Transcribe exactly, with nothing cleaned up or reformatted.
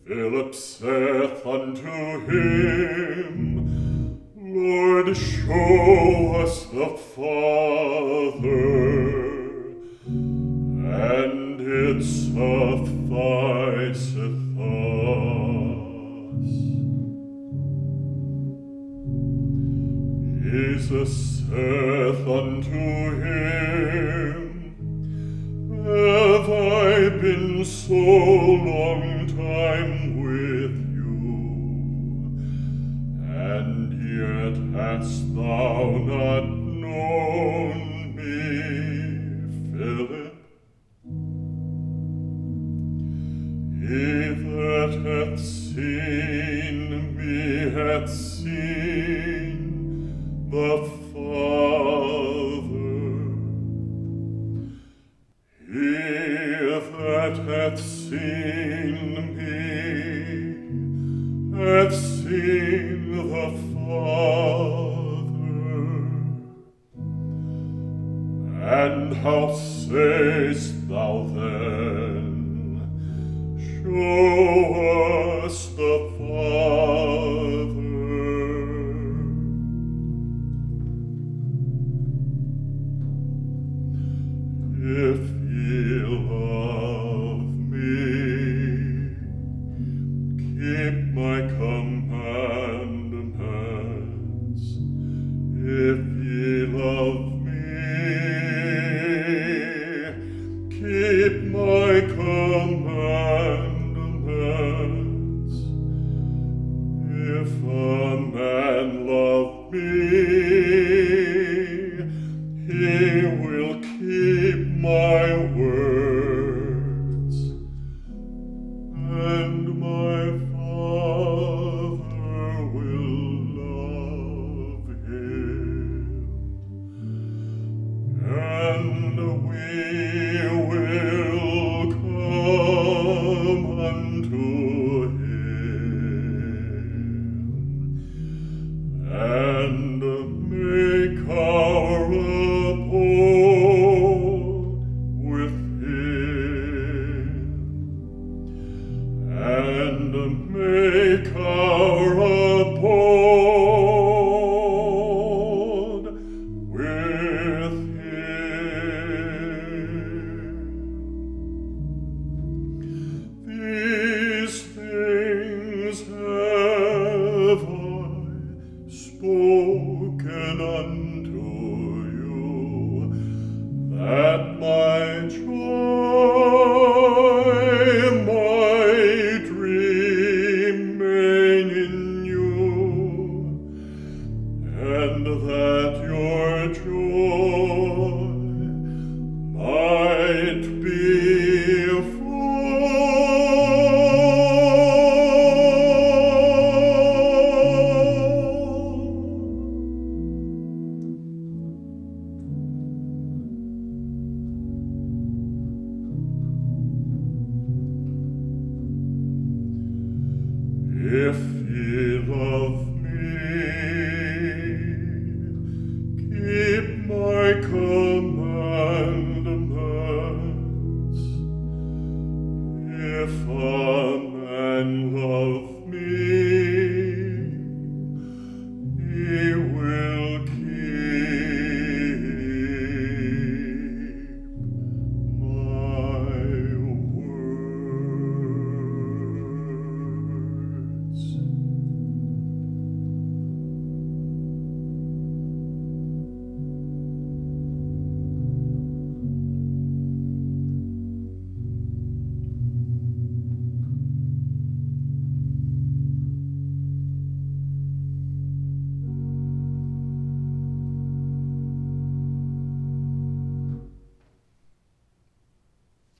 Philip saith unto him, Lord, show us the Father, and it sufficeth us. Jesus saith unto him, Have I been so long time with you, and yet hast thou not known me, Philip? He that hath seen me hath seen the Father. He that hath seen me hath seen the Father. And how sayest thou then, Show us the Father? If ye love me, keep my commandments. If ye love me, keep my commandments. If a man love me, he will keep my words, and my Father will love him, and we will come unto him, and make our abode with him, and make our abode with him. These things have I spoken unto you, that my joy might remain in you, and that your joy might be If ye love